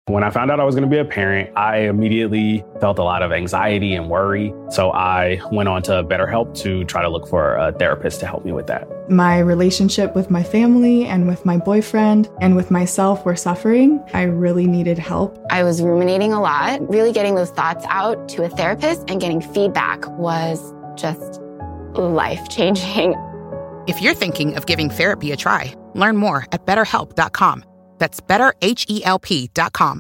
When I found out I was going to be a parent, I immediately felt a lot of anxiety and worry. So I went on to BetterHelp to try to look for a therapist to help me with that. My relationship with my family and with my boyfriend and with myself were suffering. I really needed help. I was ruminating a lot. Really getting those thoughts out to a therapist and getting feedback was just life-changing. If you're thinking of giving therapy a try, learn more at BetterHelp.com. That's BetterHelp.com.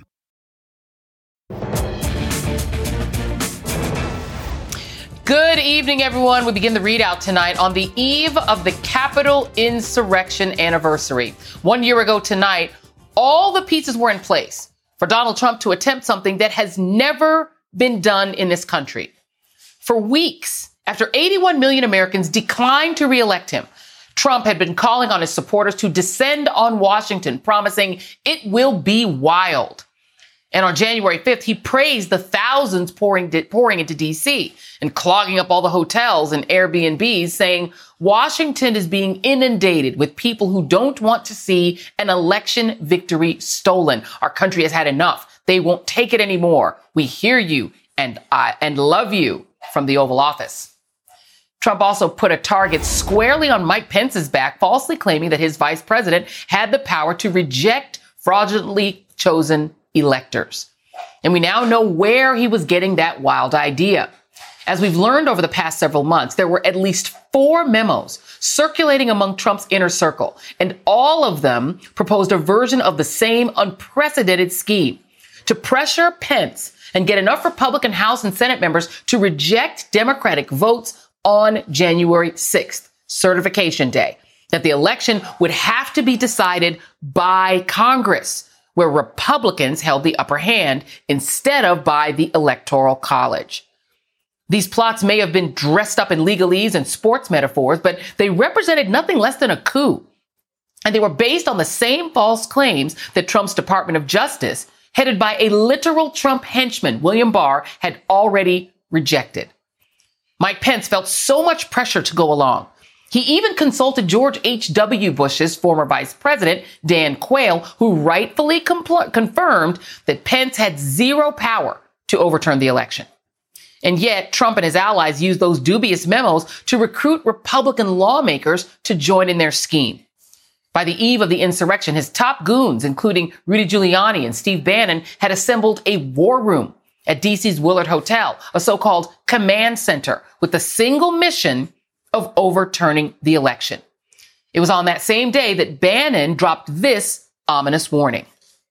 Good evening, everyone. We begin the readout tonight on the eve of the Capitol insurrection anniversary. 1 year ago tonight, all the pieces were in place for Donald Trump to attempt something that has never been done in this country. For weeks, after 81 million Americans declined to reelect him, Trump had been calling on his supporters to descend on Washington, promising it will be wild. And on January 5th, he praised the thousands pouring into D.C. and clogging up all the hotels and Airbnbs, saying Washington is being inundated with people who don't want to see an election victory stolen. Our country has had enough. They won't take it anymore. We hear you and love you from the Oval Office. Trump also put a target squarely on Mike Pence's back, falsely claiming that his vice president had the power to reject fraudulently chosen electors. And we now know where he was getting that wild idea. As we've learned over the past several months, there were at least 4 memos circulating among Trump's inner circle, and all of them proposed a version of the same unprecedented scheme to pressure Pence and get enough Republican House and Senate members to reject Democratic votes on January 6th, certification day, that the election would have to be decided by Congress, where Republicans held the upper hand, instead of by the Electoral College. These plots may have been dressed up in legalese and sports metaphors, but they represented nothing less than a coup. And they were based on the same false claims that Trump's Department of Justice, headed by a literal Trump henchman, William Barr, had already rejected. Mike Pence felt so much pressure to go along. He even consulted George H.W. Bush's former vice president, Dan Quayle, who rightfully confirmed that Pence had zero power to overturn the election. And yet, Trump and his allies used those dubious memos to recruit Republican lawmakers to join in their scheme. By the eve of the insurrection, his top goons, including Rudy Giuliani and Steve Bannon, had assembled a war room at D.C.'s Willard Hotel, a so-called command center with the single mission of overturning the election. It was on that same day that Bannon dropped this ominous warning.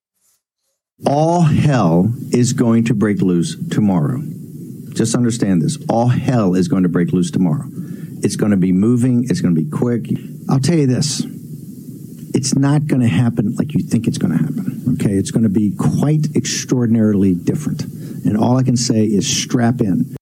All hell is going to break loose tomorrow. Just understand this. All hell is going to break loose tomorrow. It's going to be moving. It's going to be quick. I'll tell you this. It's not going to happen like you think it's going to happen. Okay? It's going to be quite extraordinarily different. And all I can say is strap in.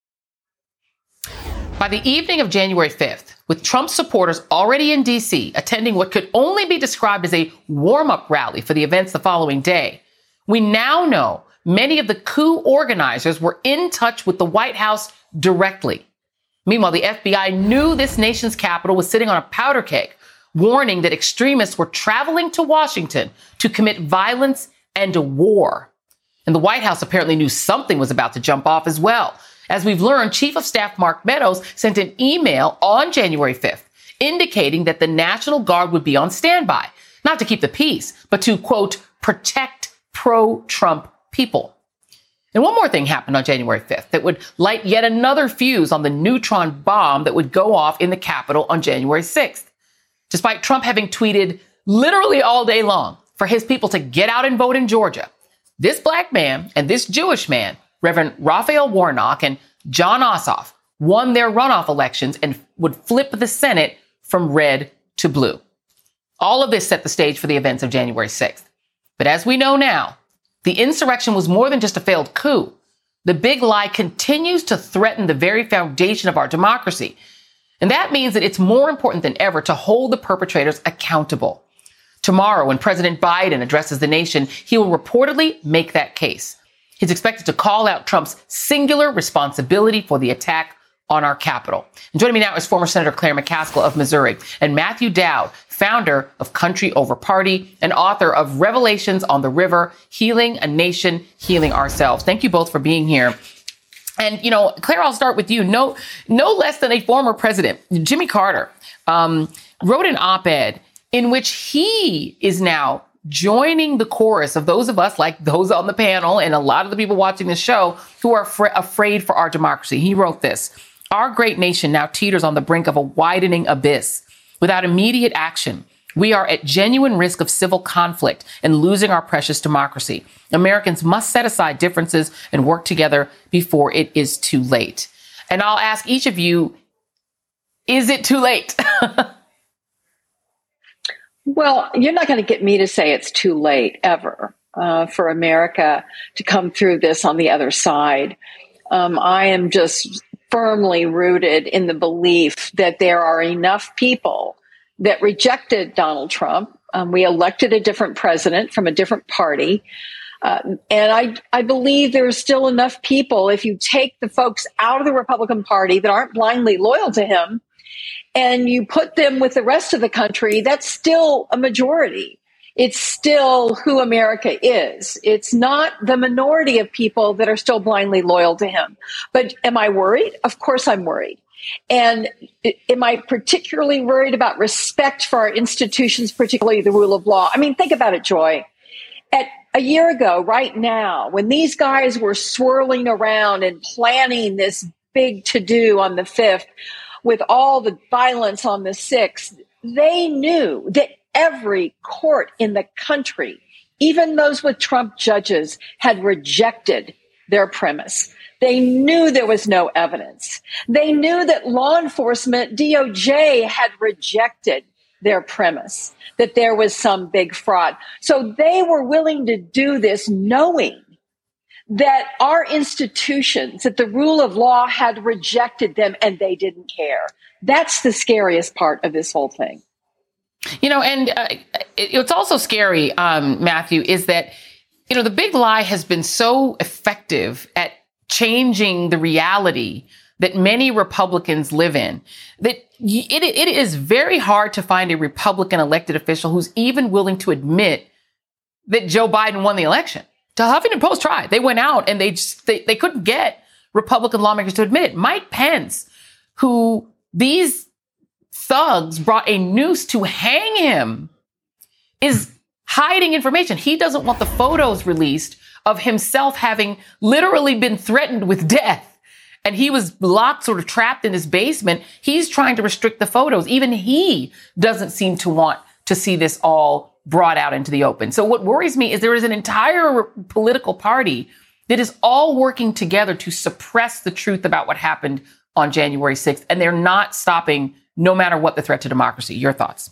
By the evening of January 5th, with Trump supporters already in D.C. attending what could only be described as a warm-up rally for the events the following day, we now know many of the coup organizers were in touch with the White House directly. Meanwhile, the FBI knew this nation's capital was sitting on a powder keg, warning that extremists were traveling to Washington to commit violence and a war. And the White House apparently knew something was about to jump off as well. As we've learned, Chief of Staff Mark Meadows sent an email on January 5th indicating that the National Guard would be on standby, not to keep the peace, but to, quote, protect pro-Trump people. And one more thing happened on January 5th that would light yet another fuse on the neutron bomb that would go off in the Capitol on January 6th. Despite Trump having tweeted literally all day long for his people to get out and vote in Georgia, this black man and this Jewish man, Reverend Raphael Warnock and John Ossoff, won their runoff elections and would flip the Senate from red to blue. All of this set the stage for the events of January 6th. But as we know now, the insurrection was more than just a failed coup. The big lie continues to threaten the very foundation of our democracy. And that means that it's more important than ever to hold the perpetrators accountable. Tomorrow, when President Biden addresses the nation, he will reportedly make that case. He's expected to call out Trump's singular responsibility for the attack on our Capitol. And joining me now is former Senator Claire McCaskill of Missouri and Matthew Dowd, founder of Country Over Party, and author of Revelations on the River, Healing a Nation, Healing Ourselves. Thank you both for being here. And, Claire, I'll start with you. No less than a former president, Jimmy Carter, wrote an op-ed in which he is now joining the chorus of those of us, like those on the panel and a lot of the people watching the show, who are afraid for our democracy. He wrote this: "Our great nation now teeters on the brink of a widening abyss. Without immediate action, we are at genuine risk of civil conflict and losing our precious democracy. Americans must set aside differences and work together before it is too late." And I'll ask each of you, is it too late? Well, you're not going to get me to say it's too late ever for America to come through this on the other side. I am just firmly rooted in the belief that there are enough people that rejected Donald Trump. We elected a different president from a different party. And I believe there are still enough people, if you take the folks out of the Republican Party that aren't blindly loyal to him, and you put them with the rest of the country, that's still a majority. It's still who America is. It's not the minority of people that are still blindly loyal to him. But am I worried? Of course I'm worried. And am I particularly worried about respect for our institutions, particularly the rule of law? I mean, think about it, Joy. At a year ago, right now, when these guys were swirling around and planning this big to-do on the 5th, with all the violence on the 6th, they knew that every court in the country, even those with Trump judges, had rejected their premise. They knew there was no evidence. They knew that law enforcement, DOJ, had rejected their premise, that there was some big fraud. So they were willing to do this knowing that our institutions, that the rule of law had rejected them, and they didn't care. That's the scariest part of this whole thing. It's also scary, Matthew, is that, the big lie has been so effective at changing the reality that many Republicans live in, that it is very hard to find a Republican elected official who's even willing to admit that Joe Biden won the election. The Huffington Post tried. They went out and they couldn't get Republican lawmakers to admit it. Mike Pence, who these thugs brought a noose to hang him, is hiding information. He doesn't want the photos released of himself having literally been threatened with death. And he was locked, sort of trapped in his basement. He's trying to restrict the photos. Even he doesn't seem to want to see this all brought out into the open. So what worries me is there is an entire political party that is all working together to suppress the truth about what happened on January 6th. And they're not stopping no matter what the threat to democracy. Your thoughts?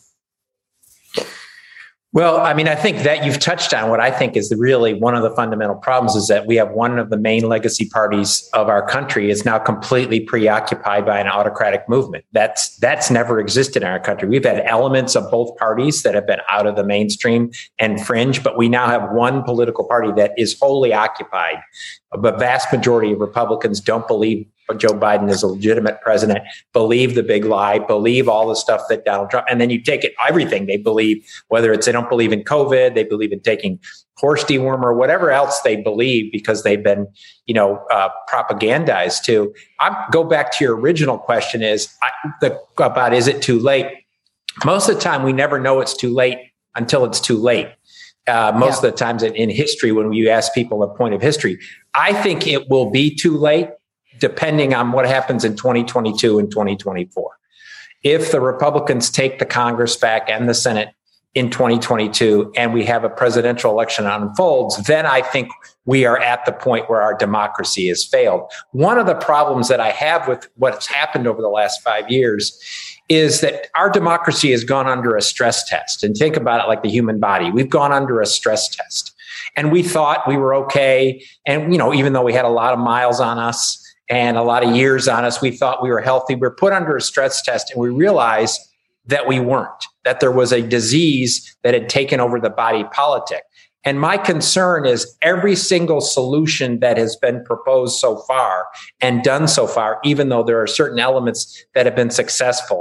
Well, I mean, I think that you've touched on what I think is really one of the fundamental problems, is that we have one of the main legacy parties of our country is now completely preoccupied by an autocratic movement. That's never existed in our country. We've had elements of both parties that have been out of the mainstream and fringe, but we now have one political party that is wholly occupied. The vast majority of Republicans don't believe Joe Biden is a legitimate president, believe the big lie, believe all the stuff that Donald Trump, and then you take it, everything they believe, whether it's they don't believe in COVID, they believe in taking horse dewormer, whatever else they believe because they've been, propagandized to. I go back to your original question about is it too late? Most of the time, we never know it's too late until it's too late. Most of the times in history, when you ask people a point of history, I think it will be too late depending on what happens in 2022 and 2024. If the Republicans take the Congress back and the Senate in 2022 and we have a presidential election unfolds, then I think we are at the point where our democracy has failed. One of the problems that I have with what's happened over the last 5 years is that our democracy has gone under a stress test. And think about it like the human body. We've gone under a stress test. And we thought we were okay. And, even though we had a lot of miles on us and a lot of years on us, we thought we were healthy. We were put under a stress test and we realized that we weren't, that there was a disease that had taken over the body politic. And my concern is every single solution that has been proposed so far and done so far, even though there are certain elements that have been successful,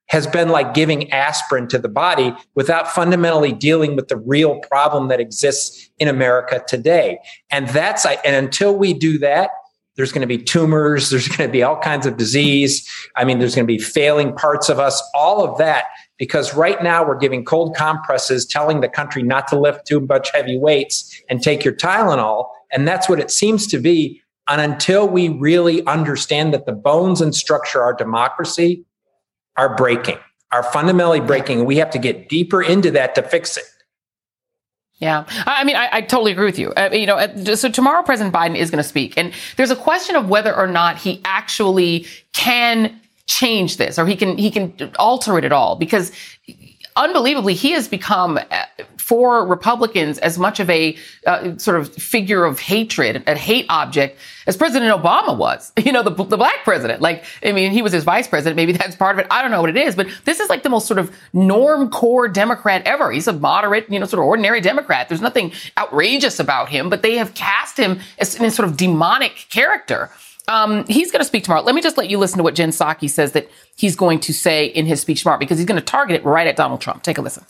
has been like giving aspirin to the body without fundamentally dealing with the real problem that exists in America today. And until we do that, there's going to be tumors, there's going to be all kinds of disease. I mean, there's going to be failing parts of us, all of that, because right now we're giving cold compresses, telling the country not to lift too much heavy weights and take your Tylenol. And that's what it seems to be. And until we really understand that the bones and structure of our democracy are breaking, are fundamentally breaking, and we have to get deeper into that to fix it. Yeah. I mean, I totally agree with you. So tomorrow President Biden is going to speak, and there's a question of whether or not he actually can change this, or he can alter it at all, because unbelievably, he has become, for Republicans, as much of a sort of figure of hatred, a hate object, as President Obama was, the black president. Like, I mean, he was his vice president. Maybe that's part of it. I don't know what it is, but this is like the most sort of norm core Democrat ever. He's a moderate, sort of ordinary Democrat. There's nothing outrageous about him, but they have cast him as in a sort of demonic character. He's going to speak tomorrow. Let me just let you listen to what Jen Psaki says that he's going to say in his speech tomorrow, because he's going to target it right at Donald Trump. Take a listen.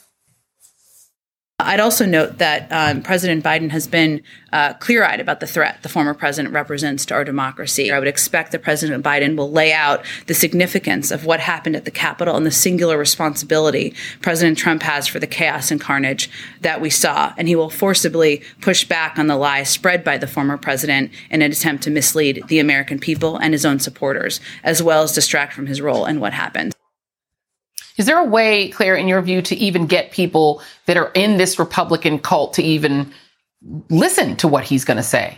I'd also note that President Biden has been clear-eyed about the threat the former president represents to our democracy. I would expect that President Biden will lay out the significance of what happened at the Capitol and the singular responsibility President Trump has for the chaos and carnage that we saw. And he will forcibly push back on the lies spread by the former president in an attempt to mislead the American people and his own supporters, as well as distract from his role in what happened. Is there a way, Claire, in your view, to even get people that are in this Republican cult to even listen to what he's going to say?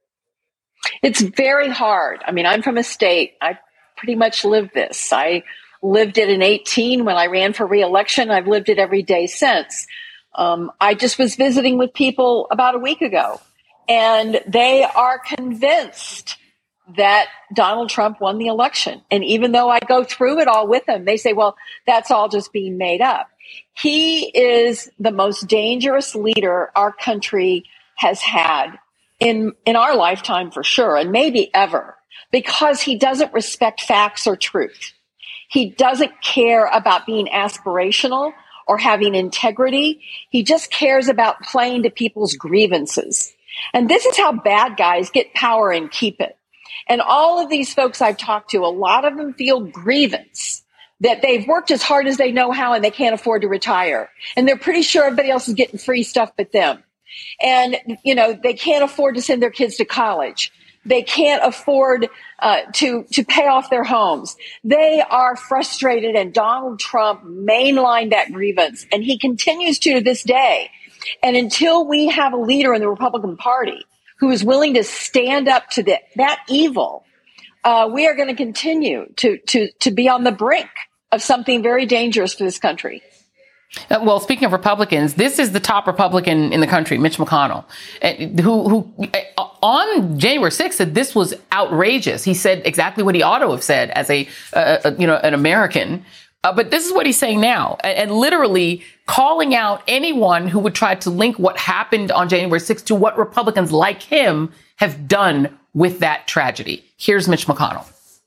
It's very hard. I mean, I'm from a state. I pretty much lived this. I lived it in 2018 when I ran for re-election. I've lived it every day since. I just was visiting with people about a week ago, and they are convinced that Donald Trump won the election. And even though I go through it all with them, they say, well, that's all just being made up. He is the most dangerous leader our country has had in our lifetime, for sure, and maybe ever, because he doesn't respect facts or truth. He doesn't care about being aspirational or having integrity. He just cares about playing to people's grievances. And this is how bad guys get power and keep it. And all of these folks I've talked to, a lot of them feel grievance that they've worked as hard as they know how and they can't afford to retire. And they're pretty sure everybody else is getting free stuff but them. And, they can't afford to send their kids to college. They can't afford to pay off their homes. They are frustrated, and Donald Trump mainlined that grievance, and he continues to this day. And until we have a leader in the Republican Party who is willing to stand up to that evil, we are going to continue to be on the brink of something very dangerous for this country. Well, speaking of Republicans, this is the top Republican in the country, Mitch McConnell, who on January 6th said this was outrageous. He said exactly what he ought to have said as an American. But this is what he's saying now, and literally calling out anyone who would try to link what happened on January 6th to what Republicans like him have done with that tragedy. Here's Mitch McConnell.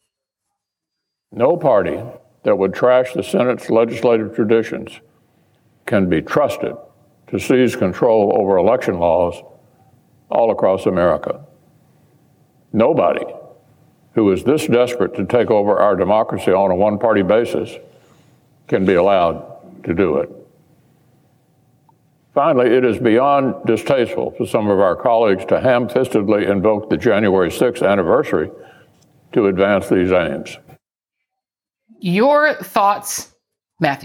No party that would trash the Senate's legislative traditions can be trusted to seize control over election laws all across America. Nobody who is this desperate to take over our democracy on a one-party basis can be allowed to do it. Finally, it is beyond distasteful for some of our colleagues to ham-fistedly invoke the January 6th anniversary to advance these aims. Your thoughts, Matthew?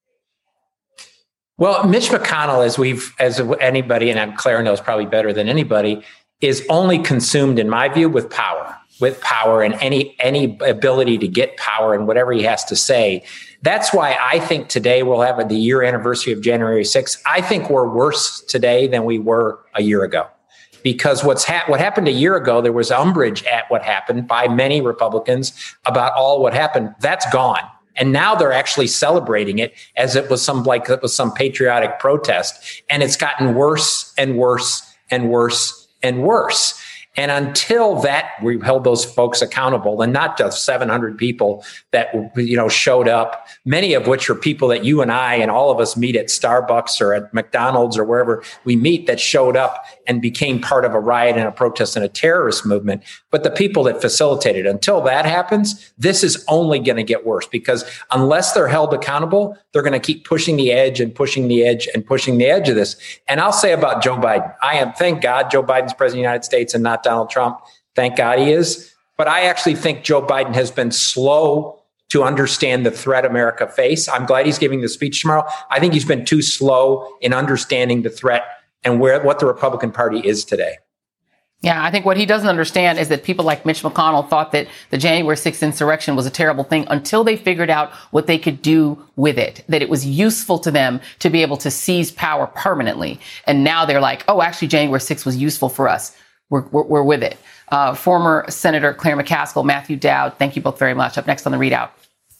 Well, Mitch McConnell, as anybody, and Claire knows probably better than anybody, is only consumed, in my view, with power and any ability to get power and whatever he has to say. That's why I think today we'll have the year anniversary of January 6th. I think we're worse today than we were a year ago, because what happened a year ago, there was umbrage at what happened by many Republicans about all what happened. That's gone. And now they're actually celebrating it as it was some patriotic protest. And it's gotten worse and worse and worse and worse. And until that, we held those folks accountable, and not just 700 people that, showed up, many of which are people that you and I and all of us meet at Starbucks or at McDonald's or wherever we meet, that showed up and became part of a riot and a protest and a terrorist movement. But the people that facilitated, until that happens, this is only going to get worse, because unless they're held accountable, they're going to keep pushing the edge and pushing the edge and pushing the edge of this. And I'll say about Joe Biden, thank God Joe Biden's president of the United States and not Donald Trump. Thank God he is. But I actually think Joe Biden has been slow to understand the threat America face. I'm glad he's giving the speech tomorrow. I think he's been too slow in understanding the threat and what the Republican Party is today. Yeah, I think what he doesn't understand is that people like Mitch McConnell thought that the January 6th insurrection was a terrible thing until they figured out what they could do with it, that it was useful to them to be able to seize power permanently. And now they're like, oh, actually, January 6th was useful for us. We're with it. Former Senator Claire McCaskill, Matthew Dowd, thank you both very much. Up next on the Readout.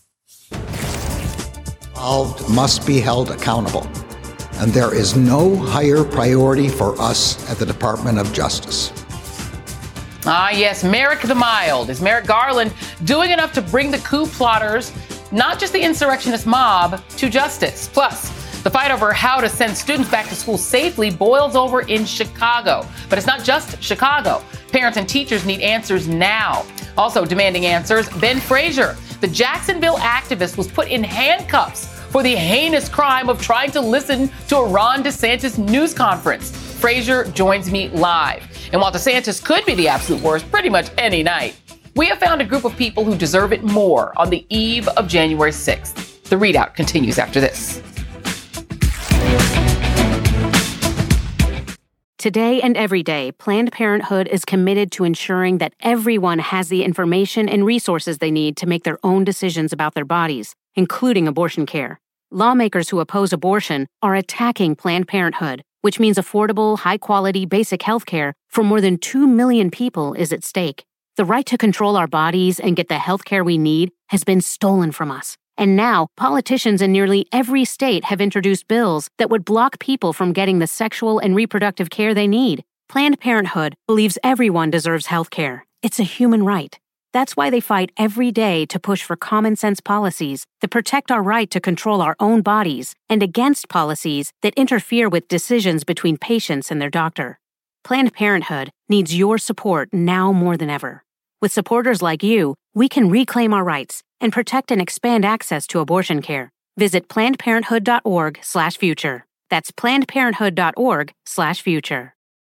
All must be held accountable. And there is no higher priority for us at the Department of Justice. Ah, yes, Merrick the Mild. Is Merrick Garland doing enough to bring the coup plotters, not just the insurrectionist mob, to justice? Plus, the fight over how to send students back to school safely boils over in Chicago. But it's not just Chicago. Parents and teachers need answers now. Also demanding answers, Ben Frazier, the Jacksonville activist, was put in handcuffs for the heinous crime of trying to listen to a Ron DeSantis news conference. Frazier joins me live. And while DeSantis could be the absolute worst pretty much any night, we have found a group of people who deserve it more on the eve of January 6th. The Readout continues after this. Today and every day, Planned Parenthood is committed to ensuring that everyone has the information and resources they need to make their own decisions about their bodies, including abortion care. Lawmakers who oppose abortion are attacking Planned Parenthood, which means affordable, high-quality, basic health care for more than 2 million people is at stake. The right to control our bodies and get the health care we need has been stolen from us. And now, politicians in nearly every state have introduced bills that would block people from getting the sexual and reproductive care they need. Planned Parenthood believes everyone deserves health care. It's a human right. That's why they fight every day to push for common-sense policies that protect our right to control our own bodies and against policies that interfere with decisions between patients and their doctor. Planned Parenthood needs your support now more than ever. With supporters like you, we can reclaim our rights and protect and expand access to abortion care. Visit PlannedParenthood.org/future. That's PlannedParenthood.org/future.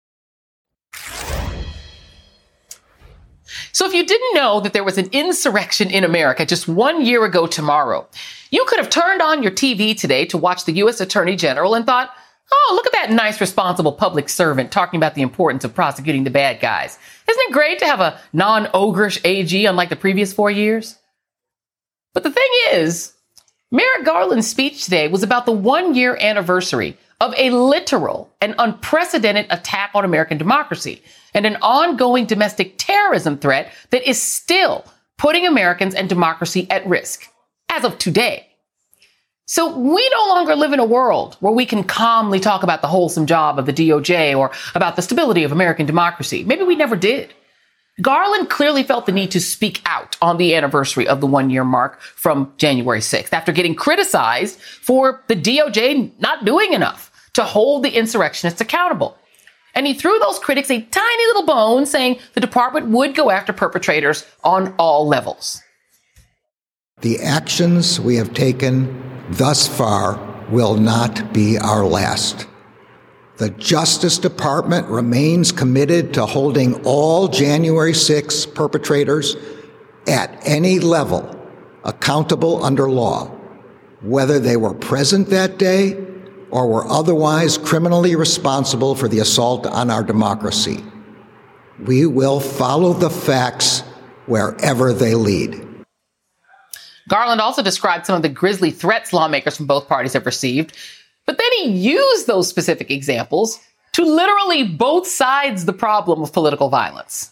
So if you didn't know that there was an insurrection in America just 1 year ago tomorrow, you could have turned on your TV today to watch the U.S. Attorney General and thought, oh, look at that nice, responsible public servant talking about the importance of prosecuting the bad guys. Isn't it great to have a non-ogreish AG unlike the previous 4 years? But the thing is, Merrick Garland's speech today was about the 1 year anniversary of a literal and unprecedented attack on American democracy and an ongoing domestic terrorism threat that is still putting Americans and democracy at risk as of today. So we no longer live in a world where we can calmly talk about the wholesome job of the DOJ or about the stability of American democracy. Maybe we never did. Garland clearly felt the need to speak out on the anniversary of the 1 year mark from January 6th after getting criticized for the DOJ not doing enough to hold the insurrectionists accountable. And he threw those critics a tiny little bone, saying the department would go after perpetrators on all levels. The actions we have taken thus far will not be our last. The Justice Department remains committed to holding all January 6 perpetrators at any level accountable under law, whether they were present that day or were otherwise criminally responsible for the assault on our democracy. We will follow the facts wherever they lead. Garland also described some of the grisly threats lawmakers from both parties have received, but then he used those specific examples to literally both sides the problem of political violence.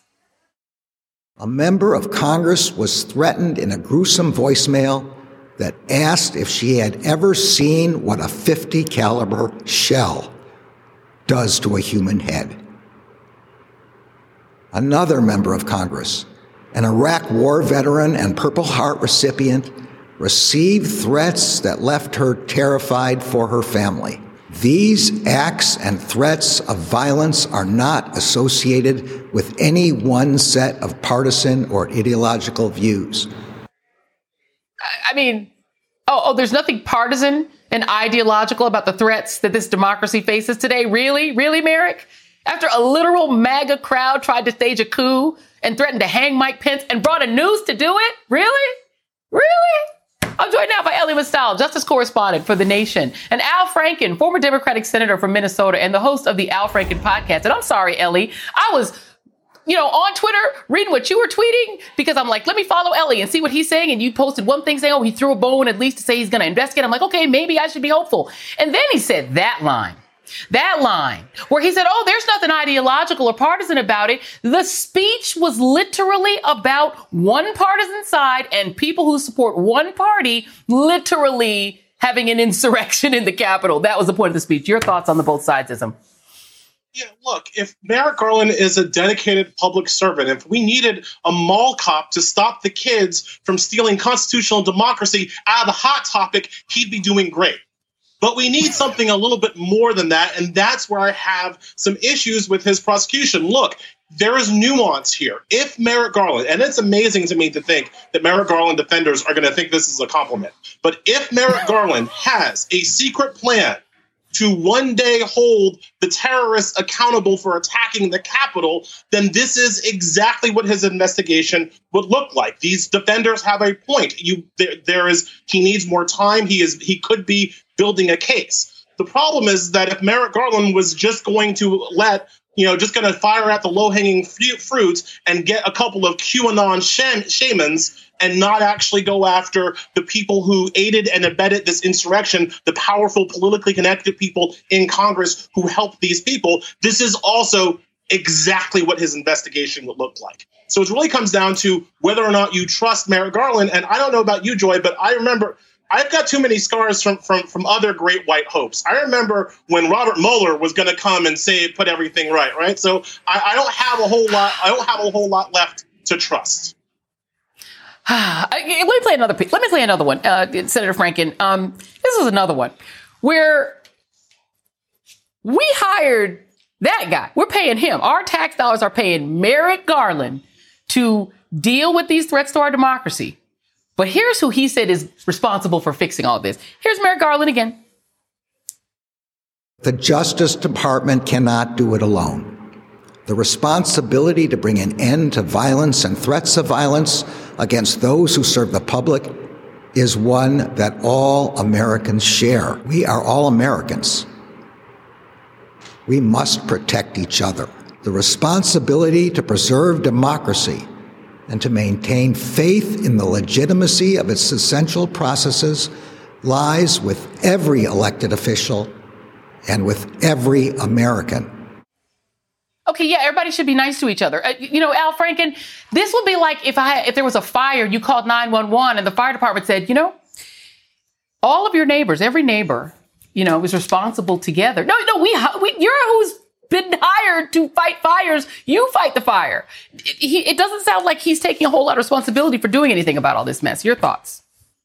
A member of Congress was threatened in a gruesome voicemail that asked if she had ever seen what a .50 caliber shell does to a human head. another member of Congress, an Iraq War veteran and Purple Heart recipient, received threats that left her terrified for her family. These acts and threats of violence are not associated with any one set of partisan or ideological views. I mean, there's nothing partisan and ideological about the threats that this democracy faces today? Really? Really, Merrick? After a literal MAGA crowd tried to stage a coup and threatened to hang Mike Pence and brought a noose to do it? Really? Really? I'm joined now by Elie Mystal, justice correspondent for The Nation, and Al Franken, former Democratic senator from Minnesota and the host of the Al Franken podcast. And I'm sorry, Elie, I was on Twitter reading what you were tweeting because I'm like, let me follow Elie and see what he's saying. And you posted one thing saying, he threw a bone at least to say he's going to investigate. I'm like, okay, maybe I should be hopeful. And then he said that line where he said, there's nothing ideological or partisan about it. The speech was literally about one partisan side and people who support one party literally having an insurrection in the Capitol. That was the point of the speech. Your thoughts on the both sidesism? Yeah, look, if Merrick Garland is a dedicated public servant, if we needed a mall cop to stop the kids from stealing constitutional democracy out of the Hot Topic, he'd be doing great. But we need something a little bit more than that, and that's where I have some issues with his prosecution. Look, there is nuance here. If Merrick Garland, and it's amazing to me to think that Merrick Garland defenders are going to think this is a compliment, but if Merrick Garland has a secret plan to one day hold the terrorists accountable for attacking the Capitol, then this is exactly what his investigation would look like. These defenders have a point. He needs more time. He could be building a case. The problem is that if Merrick Garland was just going to just going to fire at the low-hanging fruits and get a couple of QAnon shamans and not actually go after the people who aided and abetted this insurrection, the powerful politically connected people in Congress who helped these people, this is also exactly what his investigation would look like. So it really comes down to whether or not you trust Merrick Garland. And I don't know about you, Joy, but I remember I've got too many scars from other great white hopes. I remember when Robert Mueller was going to come and put everything right? So I don't have a whole lot. I don't have a whole lot left to trust. Let me play another one, Senator Franken. This is another one where we hired that guy. We're paying him. Our tax dollars are paying Merrick Garland to deal with these threats to our democracy. But here's who he said is responsible for fixing all this. Here's Merrick Garland again. The Justice Department cannot do it alone. The responsibility to bring an end to violence and threats of violence against those who serve the public is one that all Americans share. We are all Americans. We must protect each other. The responsibility to preserve democracy and to maintain faith in the legitimacy of its essential processes lies with every elected official and with every American. Okay, yeah, everybody should be nice to each other. Al Franken, this would be like if there was a fire, you called 911 and the fire department said, all of your neighbors, every neighbor, is responsible together. No, you're who's been hired to fight fires. You fight the fire. It doesn't sound like he's taking a whole lot of responsibility for doing anything about all this mess. Your thoughts?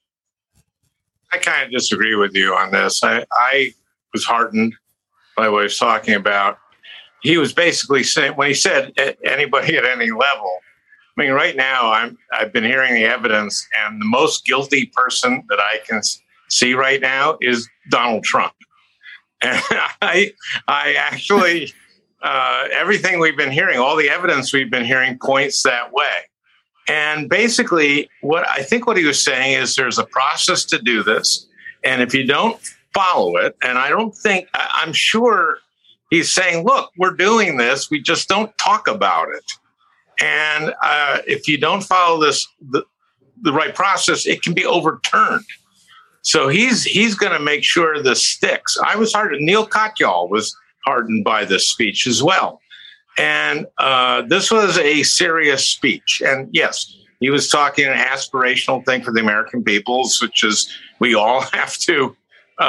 I kind of disagree with you on this. I was heartened by what he was talking about. He was basically saying, when he said anybody at any level, I mean, right now I've been hearing the evidence, and the most guilty person that I can see right now is Donald Trump. And I actually, everything we've been hearing, all the evidence we've been hearing points that way. And basically, what he was saying is there's a process to do this. And if you don't follow it, and I'm sure he's saying, look, we're doing this. We just don't talk about it. And if you don't follow the right process, it can be overturned. So he's going to make sure this sticks. I was hardened. Neil Katyal was hardened by this speech as well. And this was a serious speech. And yes, he was talking an aspirational thing for the American peoples, which is we all have to,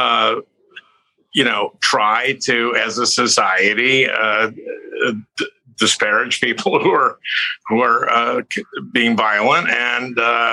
try to, as a society, disparage people who are being violent and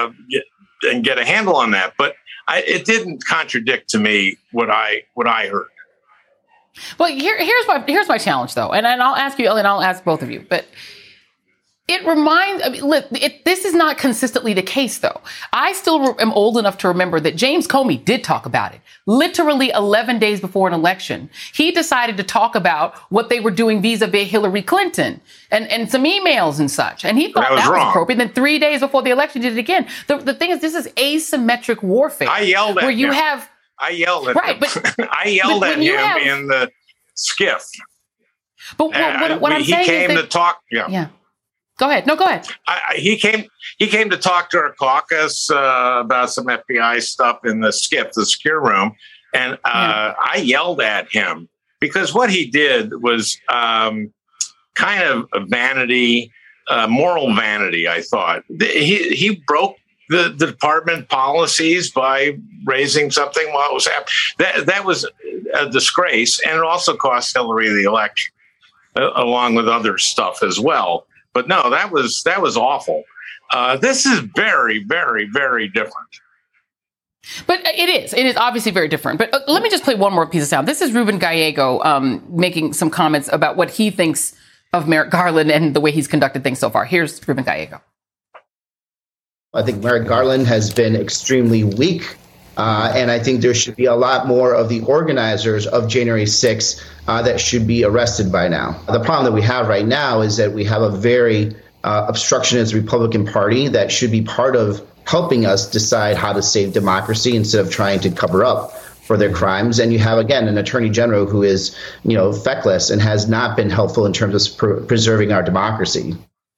get a handle on that. But it didn't contradict to me what I heard. Well, here's my challenge, though, and I'll ask you, and I'll ask both of you, but it reminds, this is not consistently the case, though. I still am old enough to remember that James Comey did talk about it. Literally 11 days before an election, he decided to talk about what they were doing vis-a-vis Hillary Clinton and some emails and such. And he thought that was appropriate. Then 3 days before the election, did it again. The thing is, this is asymmetric warfare. I yelled at him. I yelled at him. I yelled at him in the skiff. But what I'm saying is he came to talk. Yeah. Go ahead. No, go ahead. He came to talk to our caucus about some FBI stuff in the SCIF, the secure room, and I yelled at him because what he did was kind of a vanity, moral vanity. I thought he broke the department policies by raising something while it was happening. That was a disgrace, and it also cost Hillary the election, along with other stuff as well. But no, that was awful. This is very, very, very different. But it is obviously very different. But let me just play one more piece of sound. This is Ruben Gallego making some comments about what he thinks of Merrick Garland and the way he's conducted things so far. Here's Ruben Gallego. I think Merrick Garland has been extremely weak. And I think there should be a lot more of the organizers of January 6th that should be arrested by now. The problem that we have right now is that we have a very obstructionist Republican Party that should be part of helping us decide how to save democracy instead of trying to cover up for their crimes. And you have, again, an attorney general who is, feckless and has not been helpful in terms of preserving our democracy.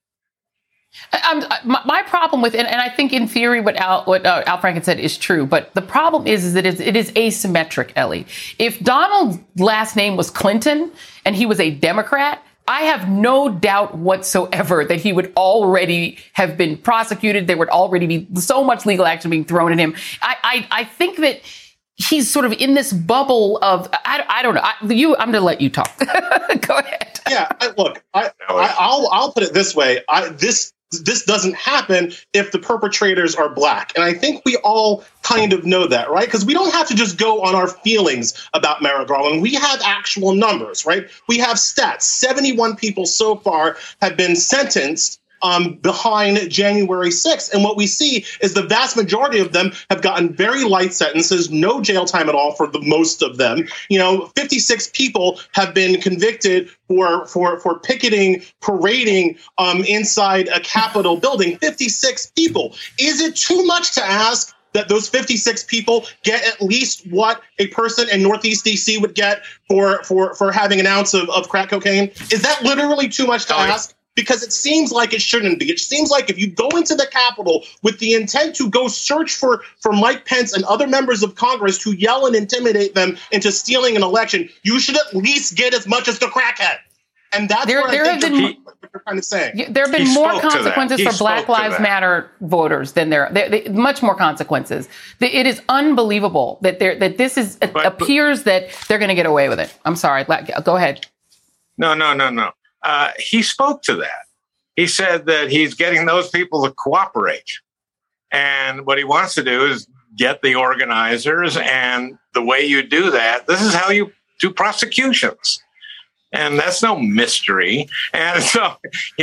My problem with it, and I think in theory what Al Franken said is true, but the problem is that it is asymmetric, Ellie. If Donald's last name was Clinton and he was a Democrat, I have no doubt whatsoever that he would already have been prosecuted. There would already be so much legal action being thrown at him. I think that he's sort of in this bubble of, I don't know. I'm going to let you talk. Go ahead. Yeah, look, I'll put it this way. This doesn't happen if the perpetrators are black. And I think we all kind of know that, right? Because we don't have to just go on our feelings about Merrick Garland. We have actual numbers, right? We have stats. 71 people so far have been sentenced behind January 6th. And what we see is the vast majority of them have gotten very light sentences, no jail time at all for the most of them. 56 people have been convicted for picketing, parading inside a Capitol building. 56 people. Is it too much to ask that those 56 people get at least what a person in Northeast D.C. would get for having an ounce of crack cocaine? Is that literally too much to ask? Because it seems like it shouldn't be. It seems like if you go into the Capitol with the intent to go search for Mike Pence and other members of Congress to yell and intimidate them into stealing an election, you should at least get as much as the crackhead. And that's what I think you're kind of saying. There have been more consequences for Black Lives Matter voters than much more consequences. It is unbelievable that this is appears that they're going to get away with it. I'm sorry. Go ahead. No. He spoke to that. He said that he's getting those people to cooperate. And what he wants to do is get the organizers. And the way you do that, this is how you do prosecutions. And that's no mystery. And so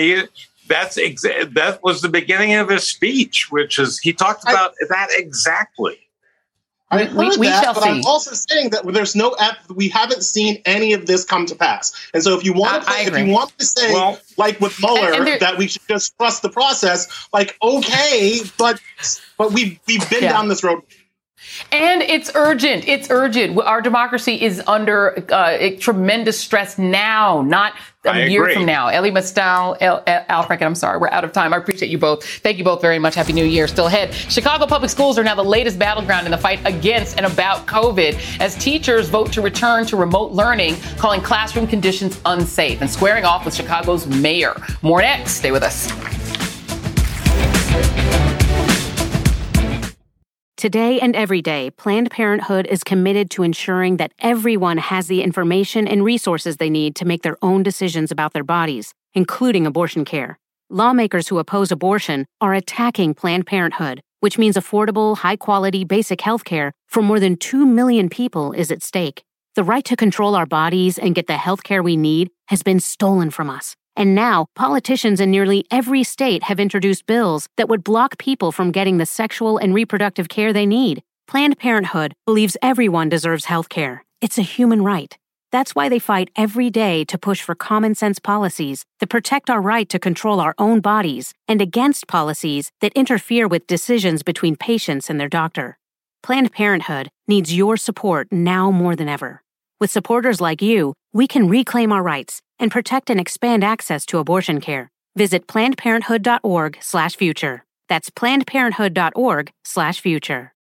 that was the beginning of his speech, which is he talked about that exactly. I heard that, but I'm also saying that we haven't seen any of this come to pass. And so if you want to say, like with Mueller, that we should just trust the process, okay, but we've been down this road. And it's urgent. It's urgent. Our democracy is under tremendous stress now, not a year from now. Elie Mystal, Al Franken, I'm sorry, we're out of time. I appreciate you both. Thank you both very much. Happy New Year. Still ahead. Chicago public schools are now the latest battleground in the fight against and about COVID as teachers vote to return to remote learning, calling classroom conditions unsafe and squaring off with Chicago's mayor. More next. Stay with us. Today and every day, Planned Parenthood is committed to ensuring that everyone has the information and resources they need to make their own decisions about their bodies, including abortion care. Lawmakers who oppose abortion are attacking Planned Parenthood, which means affordable, high-quality, basic health care for more than 2 million people is at stake. The right to control our bodies and get the health care we need has been stolen from us. And now, politicians in nearly every state have introduced bills that would block people from getting the sexual and reproductive care they need. Planned Parenthood believes everyone deserves health care. It's a human right. That's why they fight every day to push for common-sense policies that protect our right to control our own bodies and against policies that interfere with decisions between patients and their doctor. Planned Parenthood needs your support now more than ever. With supporters like you, we can reclaim our rights and protect and expand access to abortion care. Visit PlannedParenthood.org/future. That's PlannedParenthood.org/future.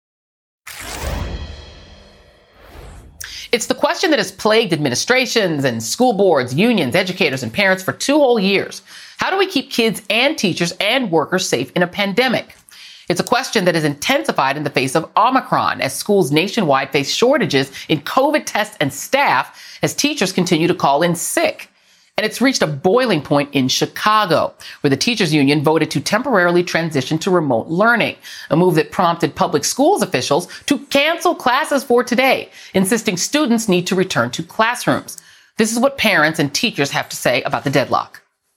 It's the question that has plagued administrations and school boards, unions, educators, and parents for 2 whole years. How do we keep kids and teachers and workers safe in a pandemic? It's a question that has intensified in the face of Omicron as schools nationwide face shortages in COVID tests and staff as teachers continue to call in sick. And it's reached a boiling point in Chicago, where the teachers union voted to temporarily transition to remote learning, a move that prompted public schools officials to cancel classes for today, insisting students need to return to classrooms. This is what parents and teachers have to say about the deadlock.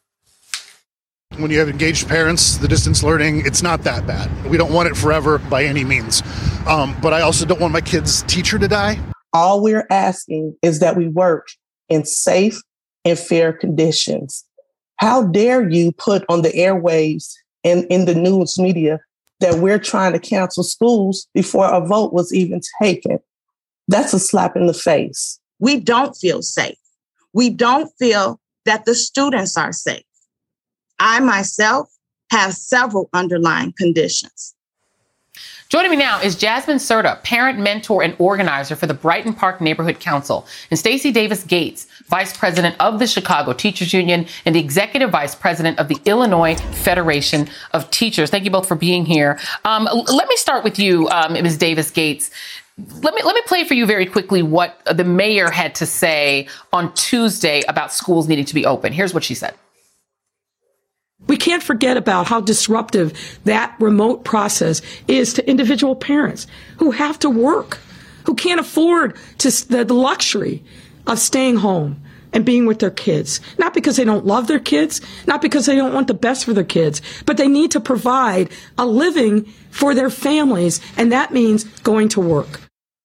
When you have engaged parents, the distance learning, it's not that bad. We don't want it forever by any means. But I also don't want my kid's teacher to die. All we're asking is that we work in safe and fair conditions. How dare you put on the airwaves and in the news media that we're trying to cancel schools before a vote was even taken? That's a slap in the face. We don't feel safe. We don't feel that the students are safe. I myself have several underlying conditions. Joining me now is Jasmine Serta, parent, mentor, and organizer for the Brighton Park Neighborhood Council, and Stacey Davis Gates, vice president of the Chicago Teachers Union and the executive vice president of the Illinois Federation of Teachers. Thank you both for being here. Let me start with you, Ms. Davis Gates. Let me play for you very quickly what the mayor had to say on Tuesday about schools needing to be open. Here's what she said. We can't forget about how disruptive that remote process is to individual parents who have to work, who can't afford the luxury of staying home and being with their kids. Not because they don't love their kids, not because they don't want the best for their kids, but they need to provide a living for their families, and that means going to work.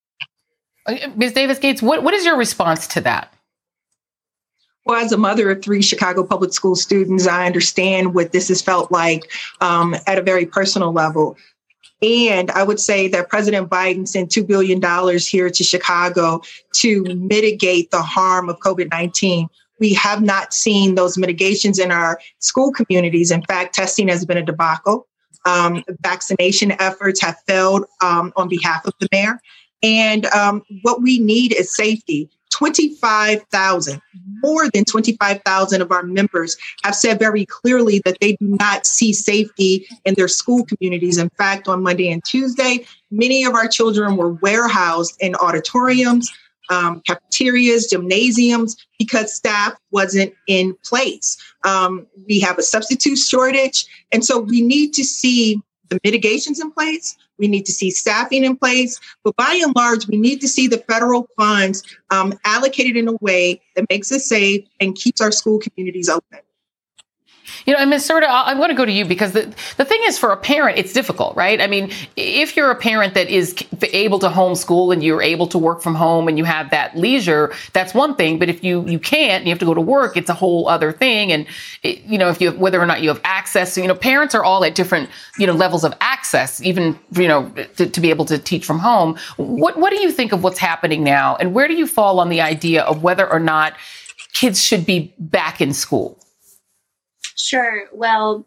Ms. Davis Gates, what is your response to that? Well, as a mother of 3 Chicago public school students, I understand what this has felt like at a very personal level. And I would say that President Biden sent $2 billion here to Chicago to mitigate the harm of COVID-19. We have not seen those mitigations in our school communities. In fact, testing has been a debacle. Vaccination efforts have failed on behalf of the mayor. And what we need is safety. 25,000, more than 25,000 of our members have said very clearly that they do not see safety in their school communities. In fact, on Monday and Tuesday, many of our children were warehoused in auditoriums, cafeterias, gymnasiums, because staff wasn't in place. We have a substitute shortage. And so we need to see the mitigations in place. We need to see staffing in place. But by and large, we need to see the federal funds allocated in a way that makes us safe and keeps our school communities open. You know, and Ms. Serta, I want to go to you because the thing is, for a parent, it's difficult, right? I mean, if you're a parent that is able to homeschool and you're able to work from home and you have that leisure, that's one thing. But if you can't and you have to go to work, it's a whole other thing. And, if you whether or not you have access, parents are all at different, levels of access, even, to be able to teach from home. What do you think of what's happening now? And where do you fall on the idea of whether or not kids should be back in school? Sure. Well,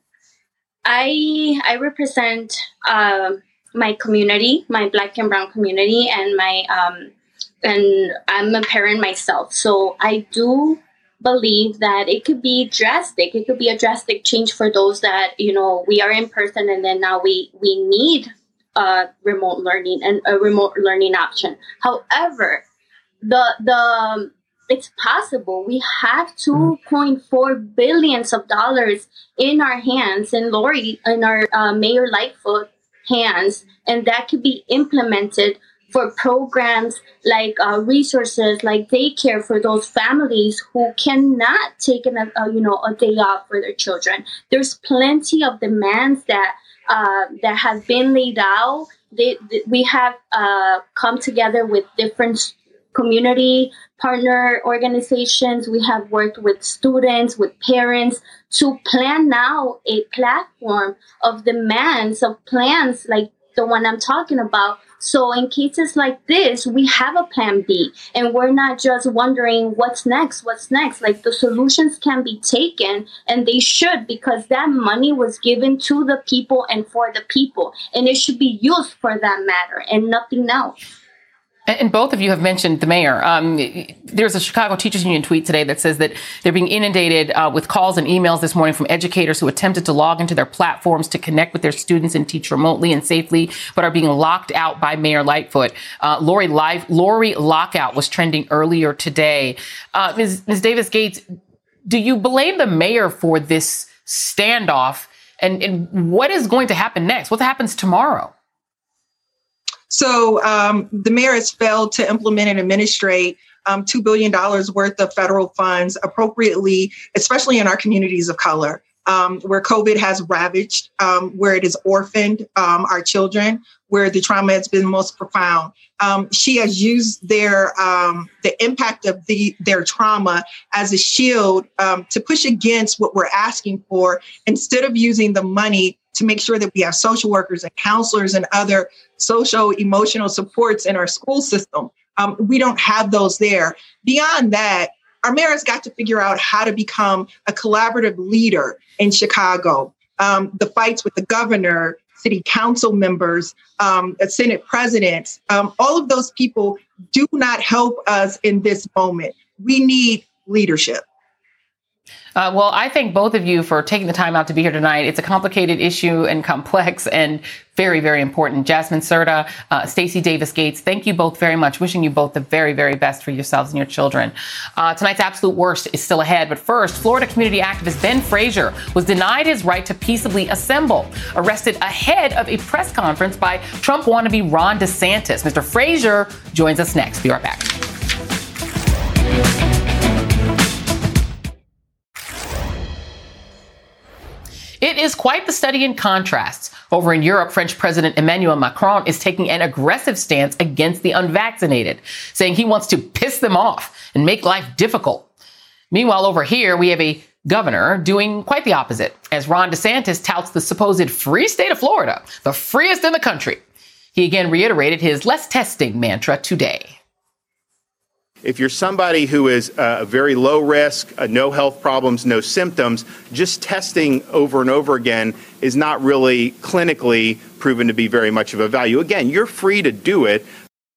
I represent my community, my Black and Brown community, and and I'm a parent myself. So I do believe that it could be drastic. It could be a drastic change for those that we are in person, and then now we need remote learning and a remote learning option. However, it's possible. We have $2.4 billion in our hands, in our Mayor Lightfoot hands, and that could be implemented for programs like resources like daycare for those families who cannot take a day off for their children. There's plenty of demands that have been laid out. We have come together with different community partner organizations. We have worked with students, with parents to plan now a platform of demands, of plans like the one I'm talking about. So in cases like this, we have a plan B, and we're not just wondering what's next. Like, the solutions can be taken, and they should, because that money was given to the people and for the people, and it should be used for that matter and nothing else. And both of you have mentioned the mayor. There's a Chicago Teachers Union tweet today that says that they're being inundated with calls and emails this morning from educators who attempted to log into their platforms to connect with their students and teach remotely and safely, but are being locked out by Mayor Lightfoot. Lori Lockout was trending earlier today. Ms. Davis-Gates, do you blame the mayor for this standoff? And what is going to happen next? What happens tomorrow? So the mayor has failed to implement and administrate $2 billion worth of federal funds appropriately, especially in our communities of color, where COVID has ravaged, where it has orphaned our children, where the trauma has been most profound. She has used the impact of their trauma as a shield to push against what we're asking for, instead of using the money to make sure that we have social workers and counselors and other social emotional supports in our school system. We don't have those there. Beyond that, our mayor has got to figure out how to become a collaborative leader in Chicago. The fights with the governor, city council members, Senate presidents, all of those people do not help us in this moment. We need leadership. Well, I thank both of you for taking the time out to be here tonight. It's a complicated issue and complex and very, very important. Jasmine Serta, Stacey Davis-Gates, thank you both very much. Wishing you both the very, very best for yourselves and your children. Tonight's absolute worst is still ahead. But first, Florida community activist Ben Frazier was denied his right to peaceably assemble, arrested ahead of a press conference by Trump wannabe Ron DeSantis. Mr. Frazier joins us next. Be right back. It is quite the study in contrasts. Over in Europe, French President Emmanuel Macron is taking an aggressive stance against the unvaccinated, saying he wants to piss them off and make life difficult. Meanwhile, over here, we have a governor doing quite the opposite, as Ron DeSantis touts the supposed free state of Florida, the freest in the country. He again reiterated his less testing mantra today. If you're somebody who is very low risk, no health problems, no symptoms, just testing over and over again is not really clinically proven to be very much of a value. Again, you're free to do it.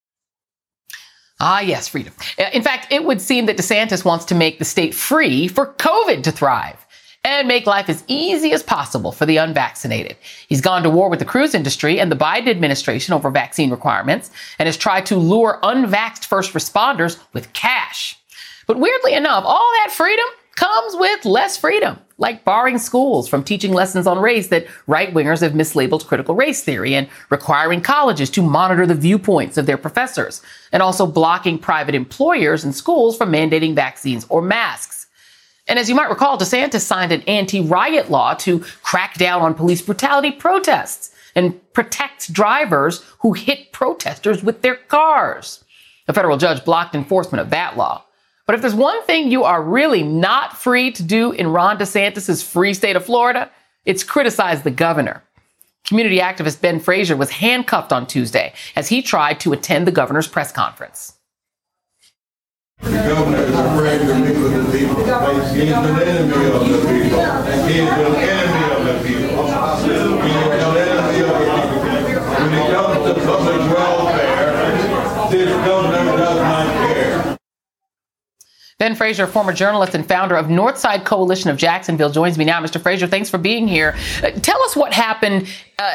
Ah, yes, freedom. In fact, it would seem that DeSantis wants to make the state free for COVID to thrive and make life as easy as possible for the unvaccinated. He's gone to war with the cruise industry and the Biden administration over vaccine requirements and has tried to lure unvaxxed first responders with cash. But weirdly enough, all that freedom comes with less freedom, like barring schools from teaching lessons on race that right-wingers have mislabeled critical race theory, and requiring colleges to monitor the viewpoints of their professors, and also blocking private employers and schools from mandating vaccines or masks. And as you might recall, DeSantis signed an anti-riot law to crack down on police brutality protests and protect drivers who hit protesters with their cars. A federal judge blocked enforcement of that law. But if there's one thing you are really not free to do in Ron DeSantis' free state of Florida, it's criticize the governor. Community activist Ben Frazier was handcuffed on Tuesday as he tried to attend the governor's press conference. The governor is afraid to meet with the people. He is an enemy of the people. He is an enemy of the people. He is an enemy of the people. When it comes to public welfare, this governor does not care. Ben Frazier, former journalist and founder of Northside Coalition of Jacksonville, joins me now. Mr. Frazier, thanks for being here. Tell us what happened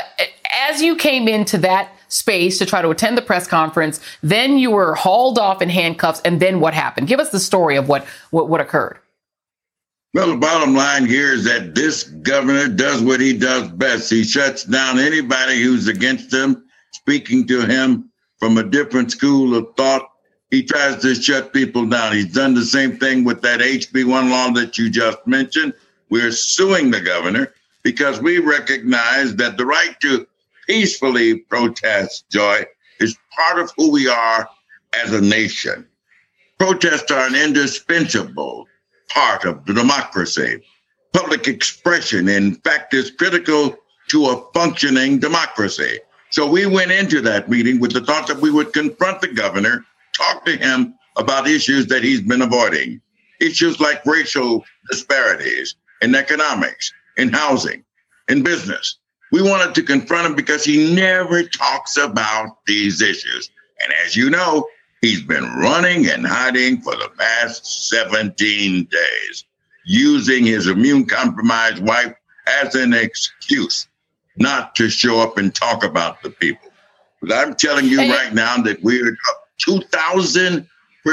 as you came into that space to try to attend the press conference. Then you were hauled off in handcuffs, and then what happened? Give us the story of what occurred. Well, the bottom line here is that this governor does what he does best. He shuts down anybody who's against him, speaking to him from a different school of thought. He tries to shut people down. He's done the same thing with that HB1 law that you just mentioned. We're suing the governor because we recognize that the right to peacefully protest, Joy, is part of who we are as a nation. Protests are an indispensable part of the democracy. Public expression, in fact, is critical to a functioning democracy. So we went into that meeting with the thought that we would confront the governor, talk to him about issues that he's been avoiding, issues like racial disparities in economics, in housing, in business. We wanted to confront him because he never talks about these issues. And as you know, he's been running and hiding for the past 17 days, using his immune-compromised wife as an excuse not to show up and talk about the people. But I'm telling you right now that we're up 2,000%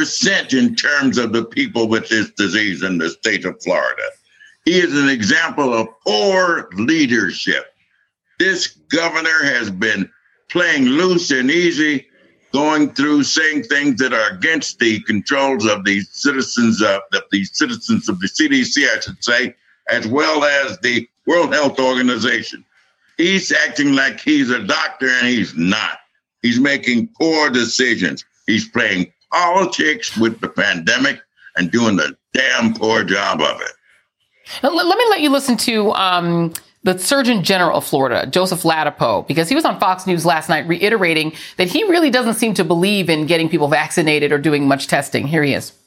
in terms of the people with this disease in the state of Florida. He is an example of poor leadership. This governor has been playing loose and easy, going through saying things that are against the controls of the citizens of the CDC, I should say, as well as the World Health Organization. He's acting like he's a doctor, and he's not. He's making poor decisions. He's playing politics with the pandemic and doing a damn poor job of it. Let me let you listen to the Surgeon General of Florida, Joseph Ladapo, because he was on Fox News last night reiterating that he really doesn't seem to believe in getting people vaccinated or doing much testing. Here he is.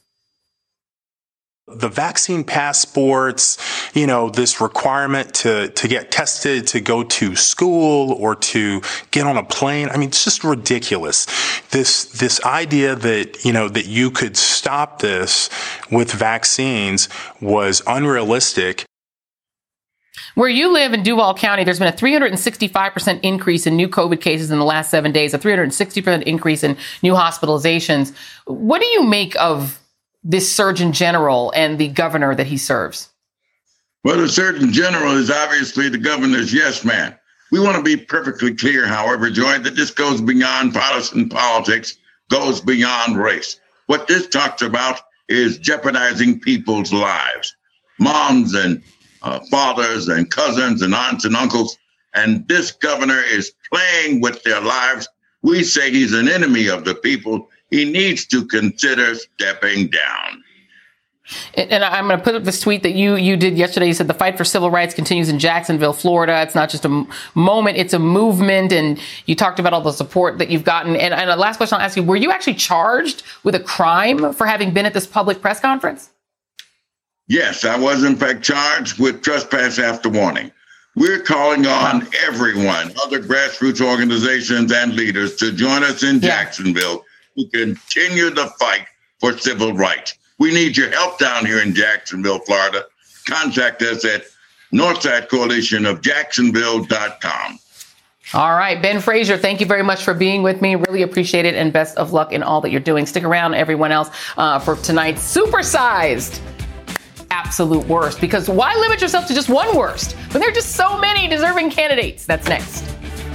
The vaccine passports, this requirement to get tested, to go to school or to get on a plane. I mean, it's just ridiculous. This idea that, that you could stop this with vaccines was unrealistic. Where you live in Duval County, there's been a 365% increase in new COVID cases in the last 7 days, a 360% increase in new hospitalizations. What do you make of this Surgeon General and the governor that he serves? Well, the Surgeon General is obviously the governor's yes man. We want to be perfectly clear, however, Joy, that this goes beyond partisan politics, goes beyond race. What this talks about is jeopardizing people's lives, moms and fathers and cousins and aunts and uncles. And this governor is playing with their lives. We say he's an enemy of the people. He needs to consider stepping down. And I'm going to put up this tweet that you did yesterday. You said the fight for civil rights continues in Jacksonville, Florida. It's not just a moment, it's a movement. And you talked about all the support that you've gotten. And the last question I'll ask you, were you actually charged with a crime for having been at this public press conference? Yes, I was in fact charged with trespass after warning. We're calling on everyone, other grassroots organizations and leaders to join us in Jacksonville to continue the fight for civil rights. We need your help down here in Jacksonville, Florida. Contact us at Northside Coalition of Jacksonville.com. All right, Ben Frazier, thank you very much for being with me. Really appreciate it, and best of luck in all that you're doing. Stick around, everyone else, for tonight's supersized absolute worst, because why limit yourself to just one worst when there are just so many deserving candidates? That's next.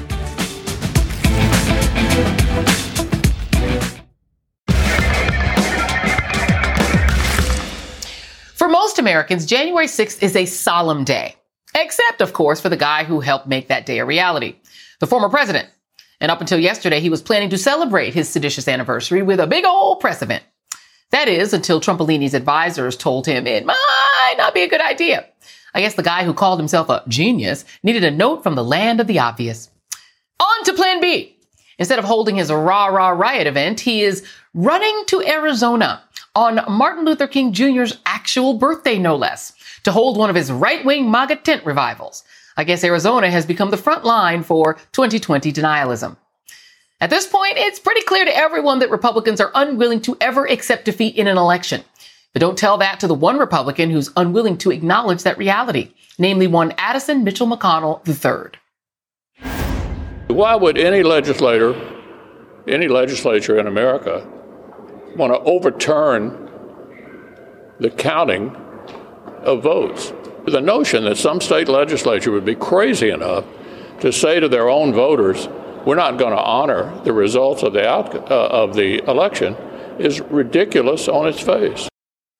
For most Americans, January 6th is a solemn day, except, of course, for the guy who helped make that day a reality, the former president. And up until yesterday, he was planning to celebrate his seditious anniversary with a big old press event. That is, until Trumpolini's advisors told him it might not be a good idea. I guess the guy who called himself a genius needed a note from the land of the obvious. On to plan B. Instead of holding his rah-rah riot event, he is running to Arizona on Martin Luther King Jr.'s actual birthday, no less, to hold one of his right-wing MAGA tent revivals. I guess Arizona has become the front line for 2020 denialism. At this point, it's pretty clear to everyone that Republicans are unwilling to ever accept defeat in an election. But don't tell that to the one Republican who's unwilling to acknowledge that reality, namely one Addison Mitchell McConnell III. Why would any legislature in America want to overturn the counting of votes? The notion that some state legislature would be crazy enough to say to their own voters, we're not going to honor the results of the election is ridiculous on its face.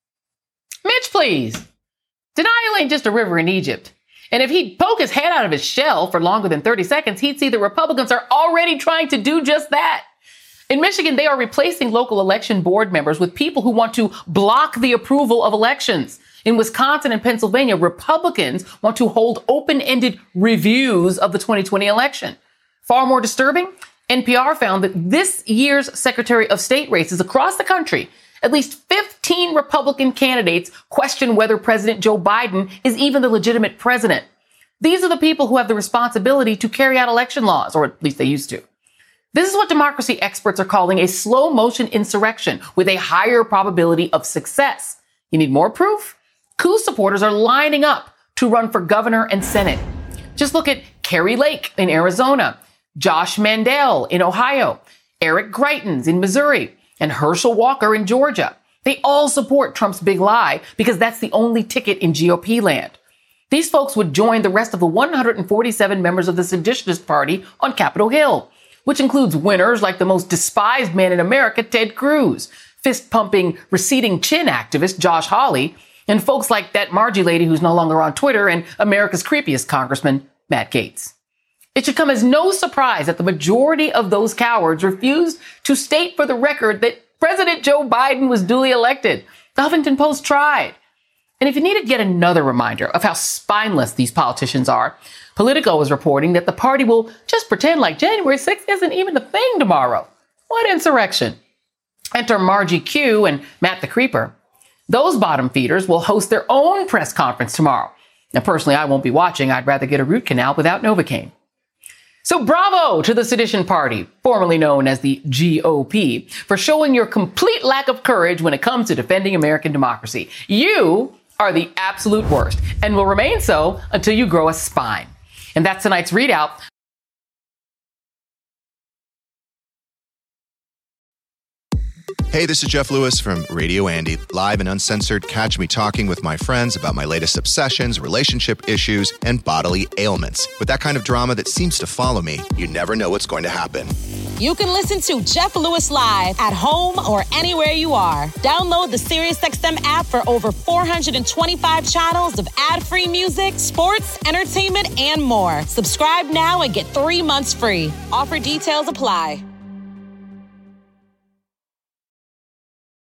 Mitch, please. Denial ain't just a river in Egypt. And if he'd poke his head out of his shell for longer than 30 seconds, he'd see the Republicans are already trying to do just that. In Michigan, they are replacing local election board members with people who want to block the approval of elections. In Wisconsin and Pennsylvania, Republicans want to hold open-ended reviews of the 2020 election. Far more disturbing, NPR found that this year's Secretary of State races across the country, at least 15 Republican candidates question whether President Joe Biden is even the legitimate president. These are the people who have the responsibility to carry out election laws, or at least they used to. This is what democracy experts are calling a slow motion insurrection with a higher probability of success. You need more proof? Coup supporters are lining up to run for governor and Senate. Just look at Kari Lake in Arizona, Josh Mandel in Ohio, Eric Greitens in Missouri, and Herschel Walker in Georgia. They all support Trump's big lie because that's the only ticket in GOP land. These folks would join the rest of the 147 members of the Seditionist Party on Capitol Hill, which includes winners like the most despised man in America, Ted Cruz, fist-pumping, receding chin activist Josh Hawley, and folks like that Margie lady who's no longer on Twitter and America's creepiest congressman, Matt Gaetz. It should come as no surprise that the majority of those cowards refused to state for the record that President Joe Biden was duly elected. The Huffington Post tried. And if you needed yet another reminder of how spineless these politicians are, Politico is reporting that the party will just pretend like January 6th isn't even a thing tomorrow. What insurrection? Enter Margie Q and Matt the Creeper. Those bottom feeders will host their own press conference tomorrow. Now, personally, I won't be watching. I'd rather get a root canal without Novocaine. So bravo to the Sedition Party, formerly known as the GOP, for showing your complete lack of courage when it comes to defending American democracy. You are the absolute worst and will remain so until you grow a spine. And that's tonight's ReidOut. Hey, this is Jeff Lewis from Radio Andy, live and uncensored. Catch me talking with my friends about my latest obsessions, relationship issues, and bodily ailments. With that kind of drama that seems to follow me, you never know what's going to happen. You can listen to Jeff Lewis live at home or anywhere you are. Download the SiriusXM app for over 425 channels of ad-free music, sports, entertainment, and more. Subscribe now and get 3 months free. Offer details apply.